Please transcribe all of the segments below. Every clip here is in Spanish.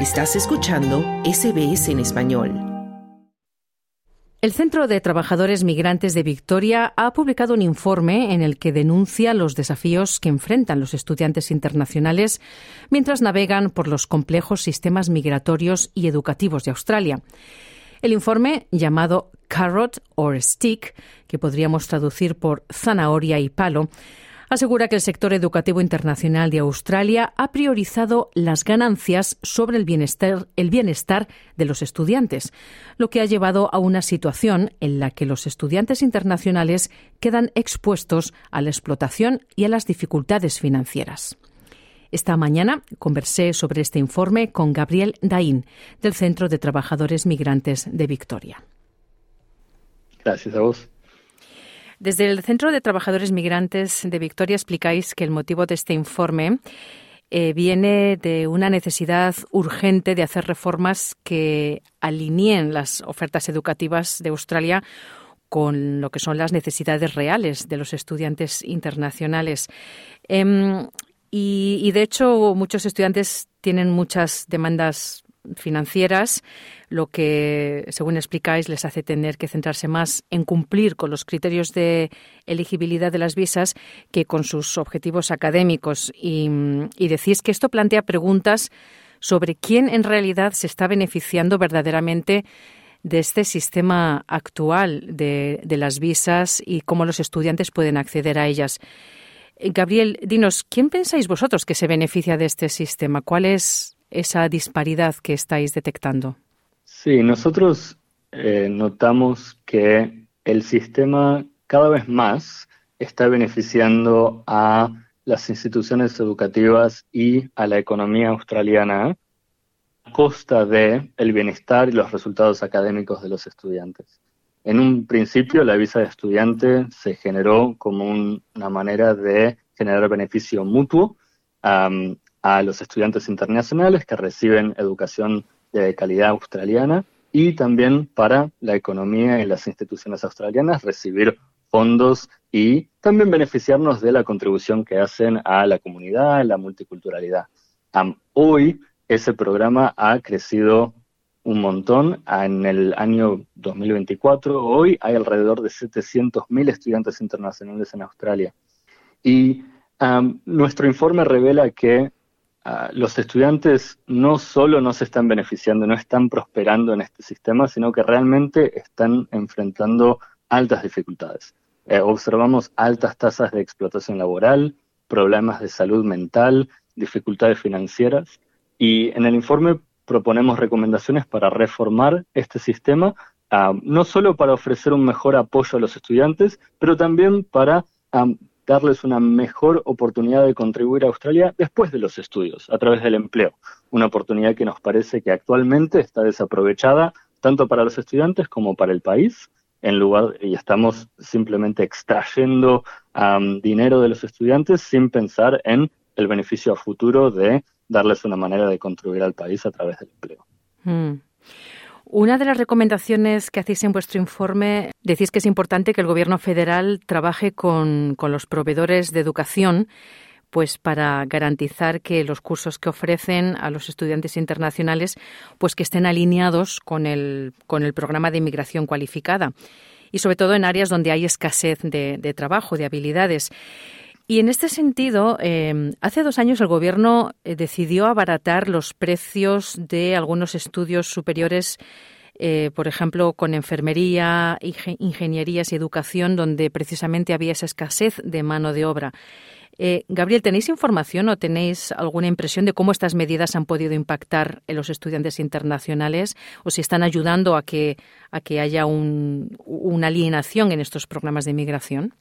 Estás escuchando SBS en español. El Centro de Trabajadores Migrantes de Victoria ha publicado un informe en el que denuncia los desafíos que enfrentan los estudiantes internacionales mientras navegan por los complejos sistemas migratorios y educativos de Australia. El informe, llamado Carrot or Stick, que podríamos traducir por zanahoria y palo, asegura que el sector educativo internacional de Australia ha priorizado las ganancias sobre el bienestar de los estudiantes, lo que ha llevado a una situación en la que los estudiantes internacionales quedan expuestos a la explotación y a las dificultades financieras. Esta mañana conversé sobre este informe con Gabriel Daín, del Centro de Trabajadores Migrantes de Victoria. Gracias a vos. Desde el Centro de Trabajadores Migrantes de Victoria explicáis que el motivo de este informe viene de una necesidad urgente de hacer reformas que alineen las ofertas educativas de Australia con lo que son las necesidades reales de los estudiantes internacionales. Y de hecho, muchos estudiantes tienen muchas demandas financieras, lo que, según explicáis, les hace tener que centrarse más en cumplir con los criterios de elegibilidad de las visas que con sus objetivos académicos. Y decís que esto plantea preguntas sobre quién en realidad se está beneficiando verdaderamente de este sistema actual de las visas y cómo los estudiantes pueden acceder a ellas. Gabriel, dinos, ¿quién pensáis vosotros que se beneficia de este sistema? ¿Cuál es esa disparidad que estáis detectando? Sí, nosotros notamos que el sistema cada vez más está beneficiando a las instituciones educativas y a la economía australiana a costa de el bienestar y los resultados académicos de los estudiantes. En un principio, la visa de estudiante se generó como una manera de generar beneficio mutuo a los estudiantes internacionales que reciben educación de calidad australiana y también para la economía y las instituciones australianas recibir fondos y también beneficiarnos de la contribución que hacen a la comunidad, a la multiculturalidad. Hoy ese programa ha crecido un montón. En el año 2024, hoy hay alrededor de 700.000 estudiantes internacionales en Australia. Y nuestro informe revela que los estudiantes no solo no se están beneficiando, no están prosperando en este sistema, sino que realmente están enfrentando altas dificultades. Observamos altas tasas de explotación laboral, problemas de salud mental, dificultades financieras, y en el informe proponemos recomendaciones para reformar este sistema, no solo para ofrecer un mejor apoyo a los estudiantes, pero también para darles una mejor oportunidad de contribuir a Australia después de los estudios, a través del empleo. Una oportunidad que nos parece que actualmente está desaprovechada tanto para los estudiantes como para el país, y estamos simplemente extrayendo dinero de los estudiantes sin pensar en el beneficio a futuro de darles una manera de contribuir al país a través del empleo. Una de las recomendaciones que hacéis en vuestro informe, decís que es importante que el Gobierno federal trabaje con los proveedores de educación pues para garantizar que los cursos que ofrecen a los estudiantes internacionales pues que estén alineados con el programa de inmigración cualificada y sobre todo en áreas donde hay escasez de trabajo, de habilidades. Y en este sentido, hace 2 años el Gobierno decidió abaratar los precios de algunos estudios superiores, por ejemplo, con enfermería, ingenierías y educación, donde precisamente había esa escasez de mano de obra. Gabriel, ¿tenéis información o tenéis alguna impresión de cómo estas medidas han podido impactar en los estudiantes internacionales o si están ayudando a que haya una alineación en estos programas de inmigración?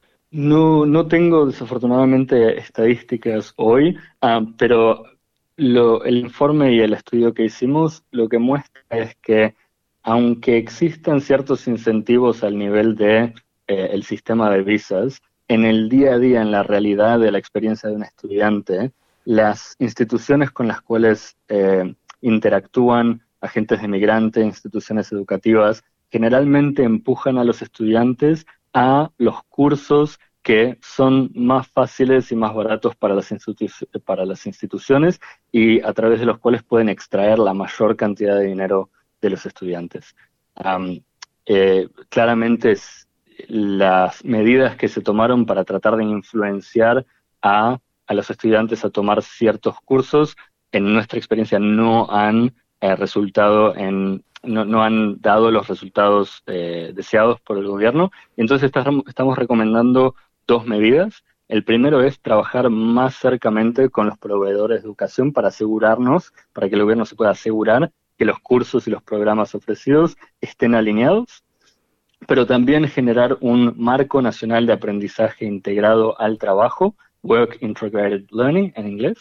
No tengo desafortunadamente estadísticas hoy, pero el informe y el estudio que hicimos lo que muestra es que aunque existan ciertos incentivos al nivel de el sistema de visas, en el día a día, en la realidad de la experiencia de un estudiante, las instituciones con las cuales interactúan agentes de migrante, instituciones educativas, generalmente empujan a los estudiantes a los cursos que son más fáciles y más baratos para las instituciones y a través de los cuales pueden extraer la mayor cantidad de dinero de los estudiantes. Claramente las medidas que se tomaron para tratar de influenciar a los estudiantes a tomar ciertos cursos, en nuestra experiencia no han no han dado los resultados deseados por el gobierno. Y entonces estamos recomendando 2 medidas. El primero es trabajar más cercamente con los proveedores de educación para que el gobierno se pueda asegurar que los cursos y los programas ofrecidos estén alineados, pero también generar un marco nacional de aprendizaje integrado al trabajo, Work Integrated Learning en inglés,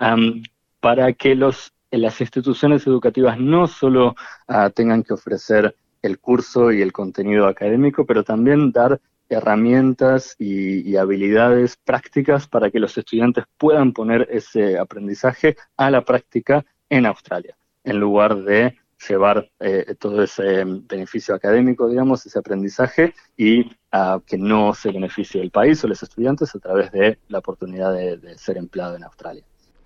para que las instituciones educativas no solo tengan que ofrecer el curso y el contenido académico, pero también dar herramientas y habilidades prácticas para que los estudiantes puedan poner ese aprendizaje a la práctica en Australia, en lugar de llevar todo ese beneficio académico, digamos, ese aprendizaje, y que no se beneficie el país o los estudiantes a través de la oportunidad de ser empleado en Australia.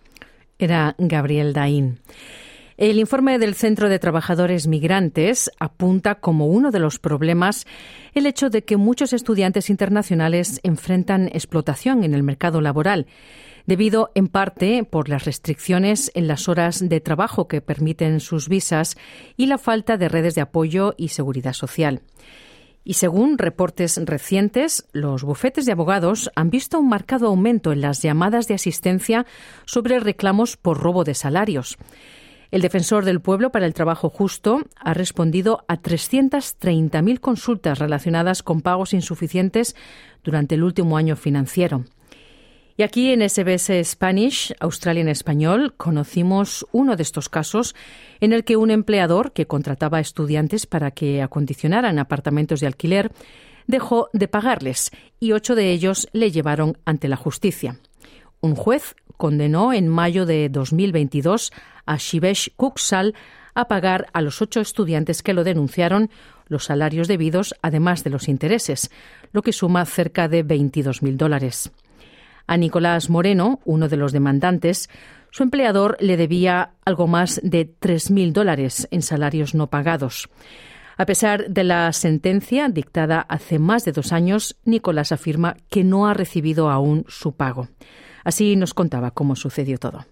Era Gabriel Daín. El informe del Centro de Trabajadores Migrantes apunta como uno de los problemas el hecho de que muchos estudiantes internacionales enfrentan explotación en el mercado laboral, debido en parte por las restricciones en las horas de trabajo que permiten sus visas y la falta de redes de apoyo y seguridad social. Y según reportes recientes, los bufetes de abogados han visto un marcado aumento en las llamadas de asistencia sobre reclamos por robo de salarios. El Defensor del Pueblo para el Trabajo Justo ha respondido a 330.000 consultas relacionadas con pagos insuficientes durante el último año financiero. Y aquí en SBS Spanish, Australia en Español, conocimos uno de estos casos en el que un empleador que contrataba a estudiantes para que acondicionaran apartamentos de alquiler dejó de pagarles y 8 de ellos le llevaron ante la justicia. Un juez condenó en mayo de 2022 a Shivesh Kuksal a pagar a los 8 estudiantes que lo denunciaron los salarios debidos, además de los intereses, lo que suma cerca de $22,000. A Nicolás Moreno, uno de los demandantes, su empleador le debía algo más de $3,000 en salarios no pagados. A pesar de la sentencia dictada hace más de 2 años, Nicolás afirma que no ha recibido aún su pago. Así nos contaba cómo sucedió todo.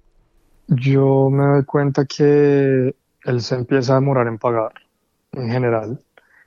Yo me doy cuenta que él se empieza a demorar en pagar, en general,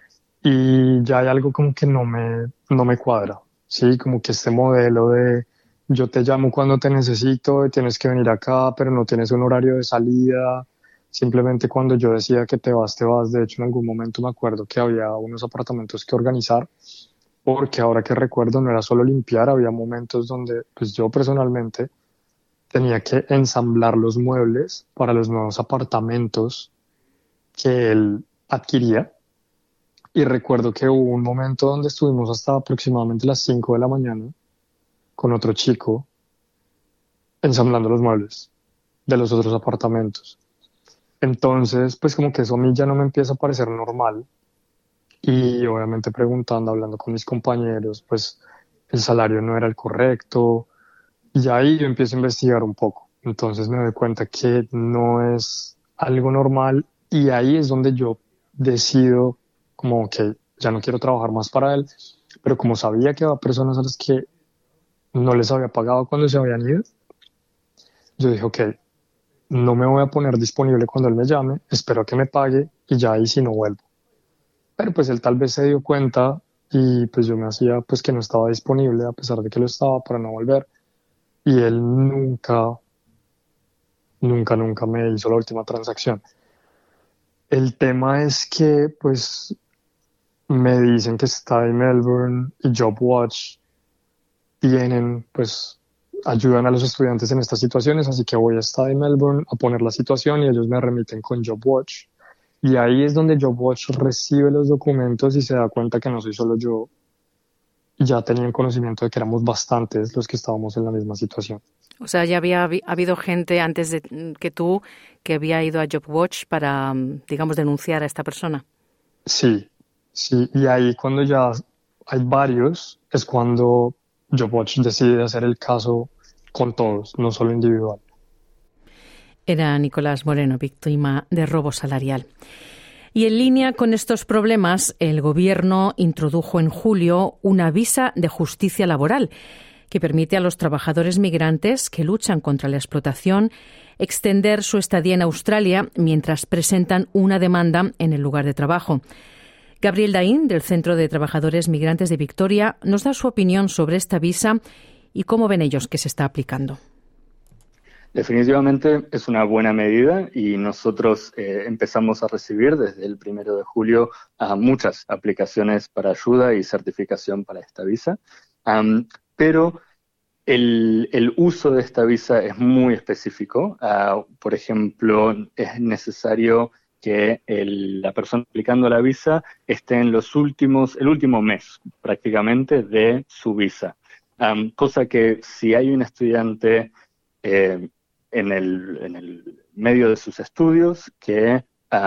y ya hay algo como que no me cuadra. Sí, como que este modelo de yo te llamo cuando te necesito, tienes que venir acá, pero no tienes un horario de salida, simplemente cuando yo decía que te vas, te vas. De hecho, en algún momento me acuerdo que había unos apartamentos que organizar, porque ahora que recuerdo no era solo limpiar, había momentos donde pues yo personalmente tenía que ensamblar los muebles para los nuevos apartamentos que él adquiría. Y recuerdo que hubo un momento donde estuvimos hasta aproximadamente las 5 de la mañana con otro chico ensamblando los muebles de los otros apartamentos. Entonces, pues como que eso a mí ya no me empieza a parecer normal. Y obviamente preguntando, hablando con mis compañeros, pues el salario no era el correcto. Y ahí yo empiezo a investigar un poco. Entonces me doy cuenta que no es algo normal y ahí es donde yo decido como que ya no quiero trabajar más para él, pero como sabía que había personas a las que no les había pagado cuando se habían ido, yo dije, ok, no me voy a poner disponible cuando él me llame, espero a que me pague y ya ahí sí no vuelvo. Pero pues él tal vez se dio cuenta y pues yo me hacía pues que no estaba disponible a pesar de que lo estaba para no volver, y él nunca me hizo la última transacción. El tema es que pues me dicen que Study Melbourne y JobWatch ayudan a los estudiantes en estas situaciones, así que voy a Study Melbourne a poner la situación y ellos me remiten con JobWatch. Y ahí es donde JobWatch recibe los documentos y se da cuenta que no soy solo yo. Ya tenían conocimiento de que éramos bastantes los que estábamos en la misma situación. O sea, ya había habido gente antes de que tú que había ido a JobWatch para, digamos, denunciar a esta persona. Sí, y ahí cuando ya hay varios, es cuando JobWatch decide hacer el caso con todos, no solo individual. Era Nicolás Moreno, víctima de robo salarial. Y en línea con estos problemas, el Gobierno introdujo en julio una visa de justicia laboral que permite a los trabajadores migrantes que luchan contra la explotación extender su estadía en Australia mientras presentan una demanda en el lugar de trabajo. Gabriel Daín, del Centro de Trabajadores Migrantes de Victoria, nos da su opinión sobre esta visa y cómo ven ellos que se está aplicando. Definitivamente es una buena medida y nosotros empezamos a recibir desde el 1 de julio muchas aplicaciones para ayuda y certificación para esta visa. Pero el uso de esta visa es muy específico. Por ejemplo, es necesario que la persona aplicando la visa esté en el último mes prácticamente de su visa. Cosa que si hay un estudiante en el medio de sus estudios que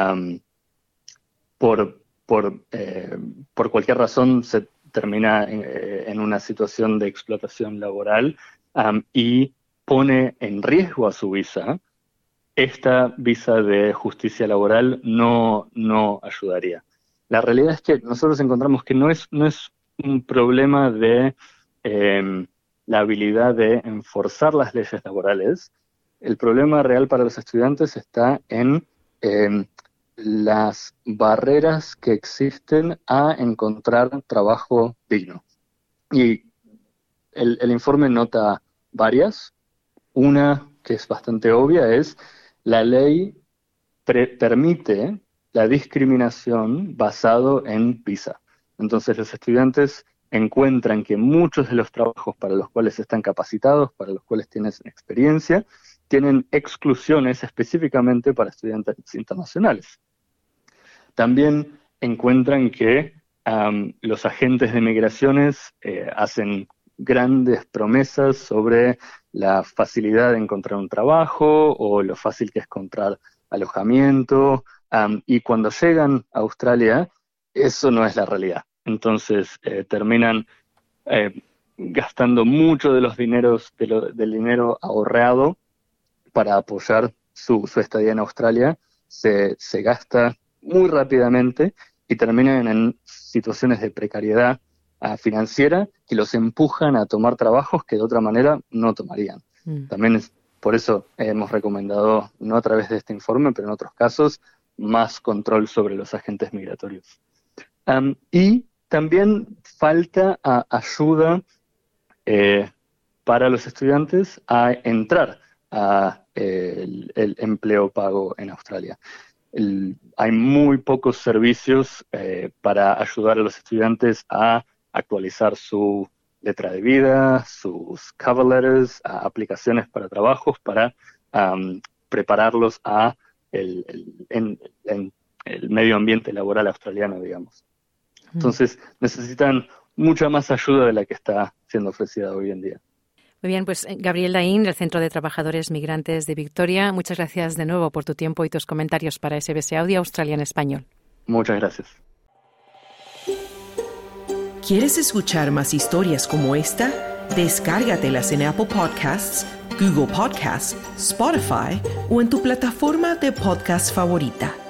por cualquier razón se termina en una situación de explotación laboral y pone en riesgo a su visa, esta visa de justicia laboral no ayudaría. La realidad es que nosotros encontramos que no es un problema de la habilidad de enforzar las leyes laborales. El problema real para los estudiantes está en las barreras que existen a encontrar trabajo digno. Y el informe nota varias. Una que es bastante obvia es la ley permite la discriminación basado en visa. Entonces los estudiantes encuentran que muchos de los trabajos para los cuales están capacitados, para los cuales tienen experiencia, tienen exclusiones específicamente para estudiantes internacionales. También encuentran que los agentes de migraciones hacen grandes promesas sobre la facilidad de encontrar un trabajo o lo fácil que es encontrar alojamiento, y cuando llegan a Australia, eso no es la realidad. Entonces terminan gastando mucho de los del dinero ahorrado para apoyar su estadía en Australia, se gasta muy rápidamente y terminan en situaciones de precariedad financiera que los empujan a tomar trabajos que de otra manera no tomarían. También por eso hemos recomendado, no a través de este informe, pero en otros casos, más control sobre los agentes migratorios. Y también falta ayuda para los estudiantes a entrar a el empleo pago en Australia. Hay muy pocos servicios para ayudar a los estudiantes a actualizar su letra de vida, sus cover letters, aplicaciones para trabajos, para prepararlos a el medio ambiente laboral australiano, digamos. Entonces necesitan mucha más ayuda de la que está siendo ofrecida hoy en día. Muy bien, pues Gabriel Daín, del Centro de Trabajadores Migrantes de Victoria, muchas gracias de nuevo por tu tiempo y tus comentarios para SBS Audio Australia en Español. Muchas gracias. ¿Quieres escuchar más historias como esta? Descárgatelas en Apple Podcasts, Google Podcasts, Spotify o en tu plataforma de podcast favorita.